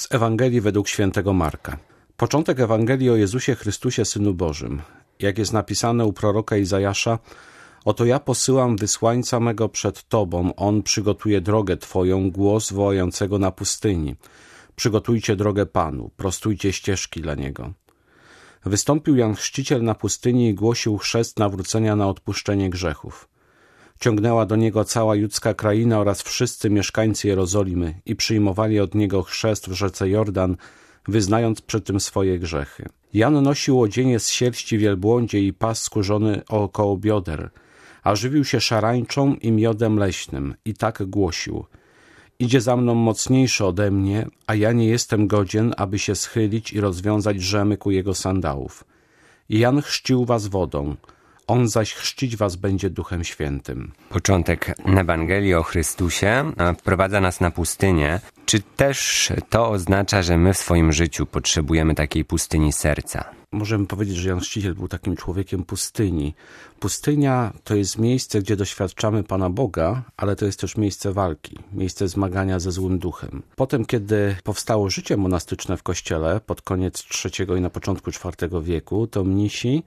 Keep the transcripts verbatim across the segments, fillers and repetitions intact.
Z Ewangelii według świętego Marka. Początek Ewangelii o Jezusie Chrystusie, Synu Bożym. Jak jest napisane u proroka Izajasza: oto ja posyłam wysłańca mego przed Tobą, on przygotuje drogę Twoją, głos wołającego na pustyni. Przygotujcie drogę Panu, prostujcie ścieżki dla Niego. Wystąpił Jan Chrzciciel na pustyni i głosił chrzest nawrócenia na odpuszczenie grzechów. Ciągnęła do Niego cała judzka kraina oraz wszyscy mieszkańcy Jerozolimy i przyjmowali od Niego chrzest w rzece Jordan, wyznając przy tym swoje grzechy. Jan nosił odzienie z sierści wielbłądzie i pas skórzony około bioder, a żywił się szarańczą i miodem leśnym i tak głosił: idzie za mną mocniejszy ode mnie, a ja nie jestem godzien, aby się schylić i rozwiązać rzemyk u jego sandałów. Jan chrzcił was wodą, on zaś chrzcić was będzie Duchem Świętym. Początek Ewangelii o Chrystusie wprowadza nas na pustynię. Czy też to oznacza, że my w swoim życiu potrzebujemy takiej pustyni serca? Możemy powiedzieć, że Jan Chrzciciel był takim człowiekiem pustyni. Pustynia to jest miejsce, gdzie doświadczamy Pana Boga, ale to jest też miejsce walki, miejsce zmagania ze złym duchem. Potem, kiedy powstało życie monastyczne w Kościele pod koniec trzeciego i na początku czwartego wieku, to mnisi,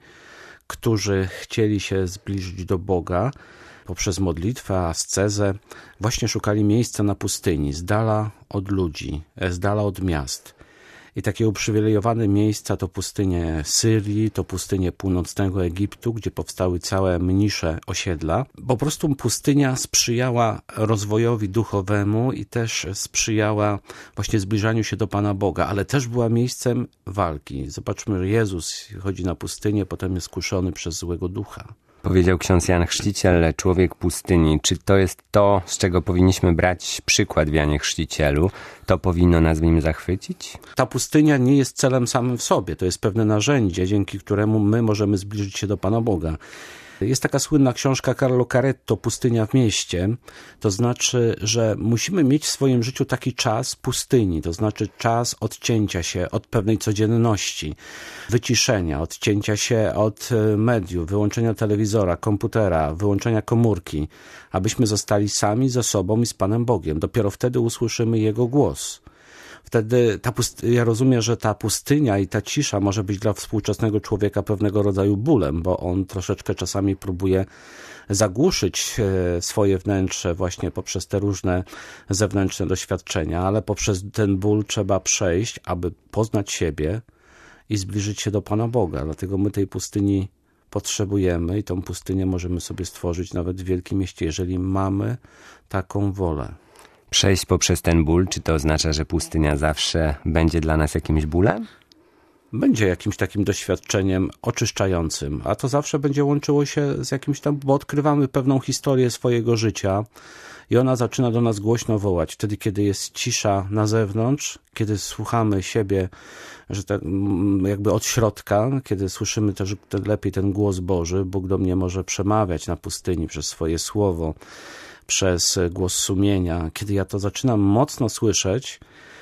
którzy chcieli się zbliżyć do Boga poprzez modlitwę, ascezę, właśnie szukali miejsca na pustyni, z dala od ludzi, z dala od miast. I takie uprzywilejowane miejsca to pustynie Syrii, to pustynie północnego Egiptu, gdzie powstały całe mnisze osiedla. Po prostu pustynia sprzyjała rozwojowi duchowemu i też sprzyjała właśnie zbliżaniu się do Pana Boga, ale też była miejscem walki. Zobaczmy, że Jezus chodzi na pustynię, potem jest kuszony przez złego ducha. Powiedział ksiądz Jan Chrzciciel, człowiek pustyni. Czy to jest to, z czego powinniśmy brać przykład w Janie Chrzcicielu? To powinno nas w nim zachwycić? Ta pustynia nie jest celem samym w sobie. To jest pewne narzędzie, dzięki któremu my możemy zbliżyć się do Pana Boga. Jest taka słynna książka Carlo Caretto, Pustynia w mieście. To znaczy, że musimy mieć w swoim życiu taki czas pustyni, to znaczy czas odcięcia się od pewnej codzienności, wyciszenia, odcięcia się od mediów, wyłączenia telewizora, komputera, wyłączenia komórki, abyśmy zostali sami ze sobą i z Panem Bogiem. Dopiero wtedy usłyszymy Jego głos. Wtedy ta pust- ja rozumiem, że ta pustynia i ta cisza może być dla współczesnego człowieka pewnego rodzaju bólem, bo on troszeczkę czasami próbuje zagłuszyć swoje wnętrze właśnie poprzez te różne zewnętrzne doświadczenia, ale poprzez ten ból trzeba przejść, aby poznać siebie i zbliżyć się do Pana Boga. Dlatego my tej pustyni potrzebujemy i tą pustynię możemy sobie stworzyć nawet w wielkim mieście, jeżeli mamy taką wolę. Przejść poprzez ten ból, czy to oznacza, że pustynia zawsze będzie dla nas jakimś bólem? Będzie jakimś takim doświadczeniem oczyszczającym, a to zawsze będzie łączyło się z jakimś tam, bo odkrywamy pewną historię swojego życia i ona zaczyna do nas głośno wołać. Wtedy, kiedy jest cisza na zewnątrz, kiedy słuchamy siebie, że tak jakby od środka, kiedy słyszymy też lepiej ten głos Boży, Bóg do mnie może przemawiać na pustyni przez swoje słowo, przez głos sumienia, kiedy ja to zaczynam mocno słyszeć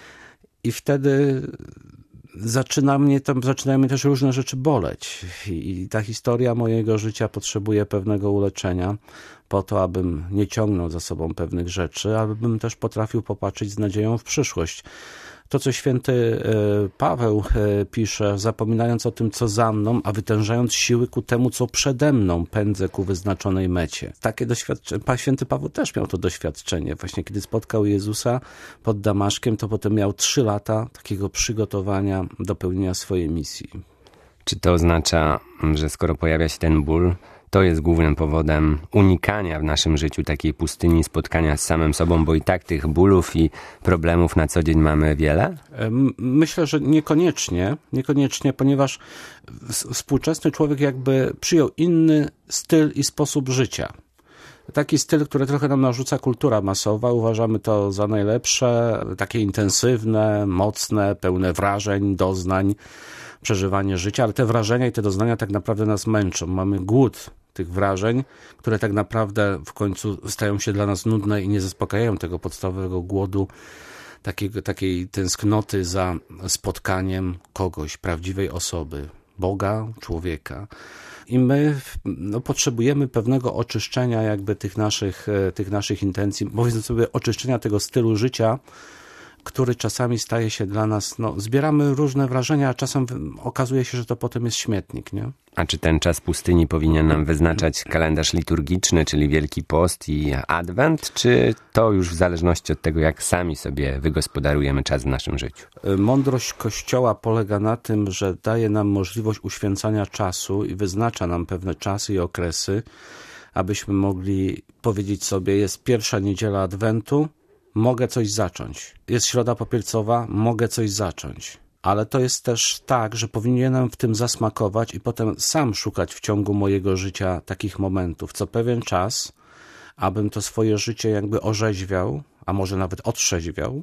i wtedy zaczyna mnie tam, zaczynają mnie też różne rzeczy boleć. I, I ta historia mojego życia potrzebuje pewnego uleczenia po to, abym nie ciągnął za sobą pewnych rzeczy, abym też potrafił popatrzeć z nadzieją w przyszłość. To, co święty Paweł pisze, zapominając o tym, co za mną, a wytężając siły ku temu, co przede mną, pędzę ku wyznaczonej mecie. Takie doświadczenie, święty Paweł też miał to doświadczenie. Właśnie kiedy spotkał Jezusa pod Damaszkiem, to potem miał trzy lata takiego przygotowania do pełnienia swojej misji. Czy to oznacza, że skoro pojawia się ten ból, to jest głównym powodem unikania w naszym życiu takiej pustyni, spotkania z samym sobą, bo i tak tych bólów i problemów na co dzień mamy wiele? Myślę, że niekoniecznie, niekoniecznie, ponieważ współczesny człowiek jakby przyjął inny styl i sposób życia. Taki styl, który trochę nam narzuca kultura masowa. Uważamy to za najlepsze, takie intensywne, mocne, pełne wrażeń, doznań, przeżywanie życia, ale te wrażenia i te doznania tak naprawdę nas męczą. Mamy głód tych wrażeń, które tak naprawdę w końcu stają się dla nas nudne i nie zaspokajają tego podstawowego głodu, takiego, takiej tęsknoty za spotkaniem kogoś, prawdziwej osoby, Boga, człowieka. I my no, potrzebujemy pewnego oczyszczenia jakby tych naszych, tych naszych intencji, powiedzmy sobie oczyszczenia tego stylu życia, który czasami staje się dla nas, no zbieramy różne wrażenia, a czasem okazuje się, że to potem jest śmietnik, nie? A czy ten czas pustyni powinien nam wyznaczać kalendarz liturgiczny, czyli Wielki Post i Adwent, czy to już w zależności od tego, jak sami sobie wygospodarujemy czas w naszym życiu? Mądrość Kościoła polega na tym, że daje nam możliwość uświęcania czasu i wyznacza nam pewne czasy i okresy, abyśmy mogli powiedzieć sobie, jest pierwsza niedziela Adwentu, mogę coś zacząć. Jest Środa Popielcowa, mogę coś zacząć. Ale to jest też tak, że powinienem w tym zasmakować i potem sam szukać w ciągu mojego życia takich momentów, co pewien czas, abym to swoje życie jakby orzeźwiał, a może nawet otrzeźwiał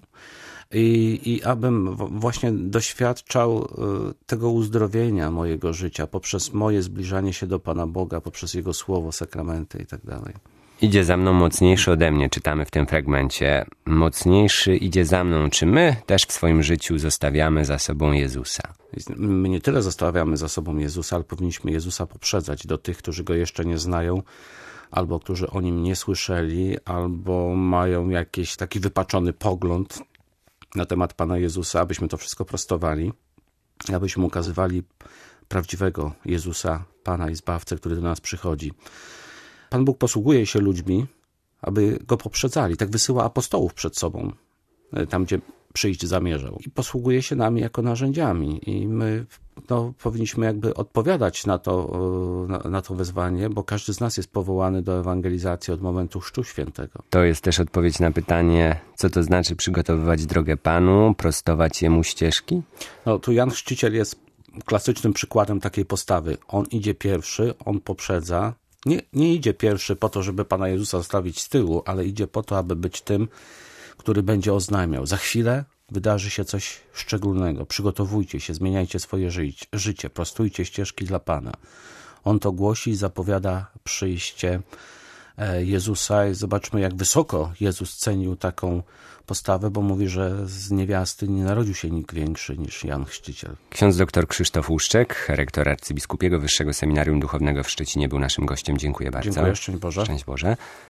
i, i abym właśnie doświadczał tego uzdrowienia mojego życia poprzez moje zbliżanie się do Pana Boga, poprzez Jego Słowo, sakramenty i tak dalej. Idzie za mną mocniejszy ode mnie, czytamy w tym fragmencie. Mocniejszy idzie za mną. Czy my też w swoim życiu zostawiamy za sobą Jezusa? My nie tyle zostawiamy za sobą Jezusa, ale powinniśmy Jezusa poprzedzać do tych, którzy Go jeszcze nie znają, albo którzy o Nim nie słyszeli, albo mają jakiś taki wypaczony pogląd na temat Pana Jezusa, abyśmy to wszystko prostowali, abyśmy ukazywali prawdziwego Jezusa, Pana i Zbawcę, który do nas przychodzi. Pan Bóg posługuje się ludźmi, aby Go poprzedzali. Tak wysyła apostołów przed sobą, tam gdzie przyjść zamierzał. I posługuje się nami jako narzędziami. I my no, powinniśmy jakby odpowiadać na to, na, na to wezwanie, bo każdy z nas jest powołany do ewangelizacji od momentu Chrztu Świętego. To jest też odpowiedź na pytanie, co to znaczy przygotowywać drogę Panu, prostować Jemu ścieżki? No, tu Jan Chrzciciel jest klasycznym przykładem takiej postawy. On idzie pierwszy, on poprzedza. Nie, nie idzie pierwszy po to, żeby Pana Jezusa zostawić z tyłu, ale idzie po to, aby być tym, który będzie oznajmiał. Za chwilę wydarzy się coś szczególnego. Przygotowujcie się, zmieniajcie swoje życie, życie, prostujcie ścieżki dla Pana. On to głosi i zapowiada przyjście Jezusa. I zobaczmy, jak wysoko Jezus cenił taką postawę, bo mówi, że z niewiasty nie narodził się nikt większy niż Jan Chrzciciel. Ksiądz dr Krzysztof Łuszczek, rektor Arcybiskupiego Wyższego Seminarium Duchownego w Szczecinie, był naszym gościem. Dziękuję bardzo. Dziękuję, szczęść Boże. Szczęść Boże.